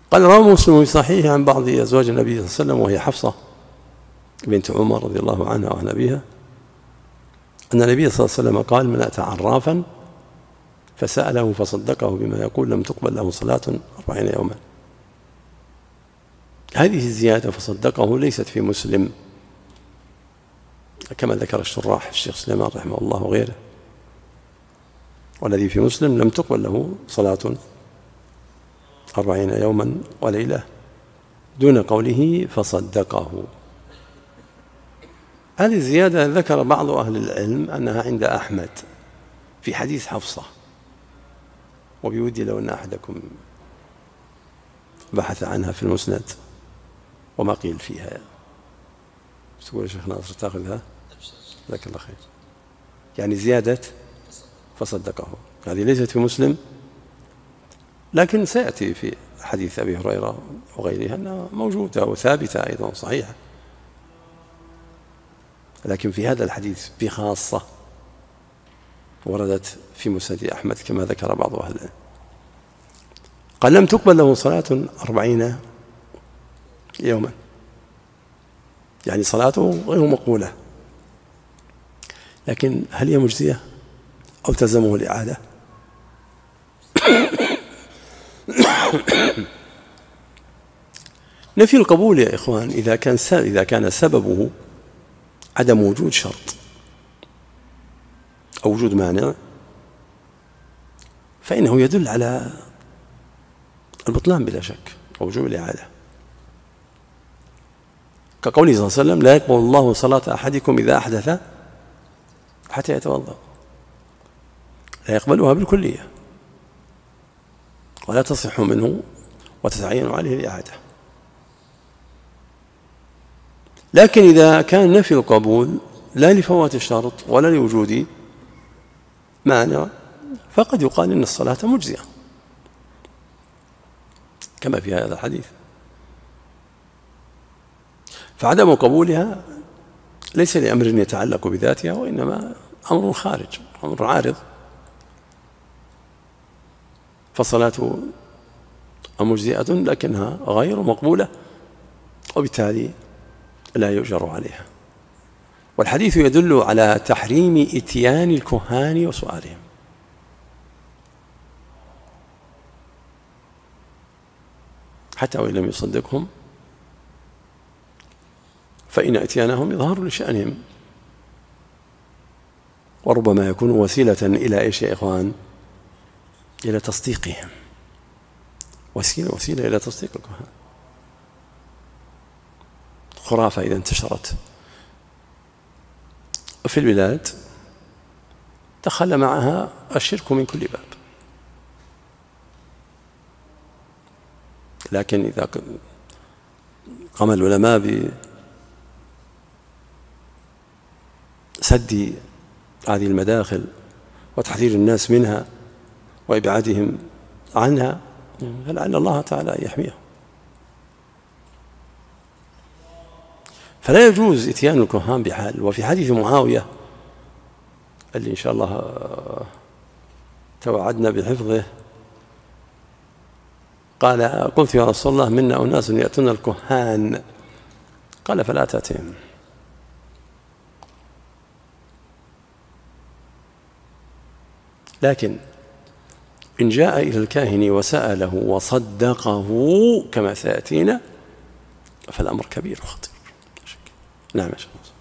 قال روى مسلم في صحيحه عن بعض أزواج النبي صلى الله عليه وسلم وهي حفصة بنت عمر رضي الله عنها وعن أبيها أن النبي صلى الله عليه وسلم قال: من أتى عرافا فسأله فصدقه بما يقول لم تقبل له صلاة 40 يوما. هذه الزيادة فصدقه ليست في مسلم كما ذكر الشراح الشيخ سليمان رحمه الله وغيره، والذي في مسلم لم تقبل له صلاة 40 يوما وليلة دون قوله فصدقه. هذه الزيادة ذكر بعض أهل العلم أنها عند أحمد في حديث حفصة، وبودي لو أن أحدكم بحث عنها في المسند وما قيل فيها. تقول يا شيخ ناصر تأخذها؟ جزاك الله خير. يعني زيادة فصدقه هذه ليست في مسلم، لكن سيأتي في حديث أبي هريرة وغيرها أنها موجودة وثابتة أيضا صحيحة، لكن في هذا الحديث بخاصة وردت في مسند أحمد كما ذكر بعض أهل العلم. قال: لم تقبل له صلاة 40 يوما، يعني صلاته غير مقبولة. لكن هل هي مجزية أو تلزمه الإعادة؟ نفي القبول يا إخوان إذا كان سببه عدم وجود شرط أو وجود مانع فإنه يدل على البطلان بلا شك ووجوب الإعادة، كقوله صلى الله عليه وسلم: لا يقبل الله صلاة أحدكم إذا أحدث حتى يتوضأ. لا يقبلها بالكلية ولا تصح منه وتتعين عليه الإعادة. لكن إذا كان نفي القبول لا لفوات الشرط ولا لوجود مانع فقد يقال إن الصلاة مجزية كما في هذا الحديث. فعدم قبولها ليس لأمر يتعلق بذاتها، وإنما أمر خارج، أمر عارض، فالصلاة مجزئة لكنها غير مقبولة وبالتالي لا يؤجر عليها. والحديث يدل على تحريم إتيان الكهان وسؤالهم، حتى وإن لم يصدقهم فإن إتيانهم إظهار لشأنهم، وربما يكون وسيلة إلى إيش يا إخوان؟ إلى تصديقهم، وسيلة إلى تصديق الكهان. خرافة إذا انتشرت في البلاد دخل معها الشرك من كل باب، لكن إذا قام العلماء بسد هذه المداخل وتحذير الناس منها وإبعادهم عنها فلعل الله تعالى أن يحميهم. فلا يجوز إتيان الكهان بحال. وفي حديث معاوية اللي إن شاء الله توعدنا بحفظه قال: قلت يا رسول الله منا أناس يأتون الكهان، قال: فلا تأتهم. لكن إن جاء إلى الكاهن وسأله وصدقه كما سيأتينا فالأمر كبير وخطير. نعم يا شيخ.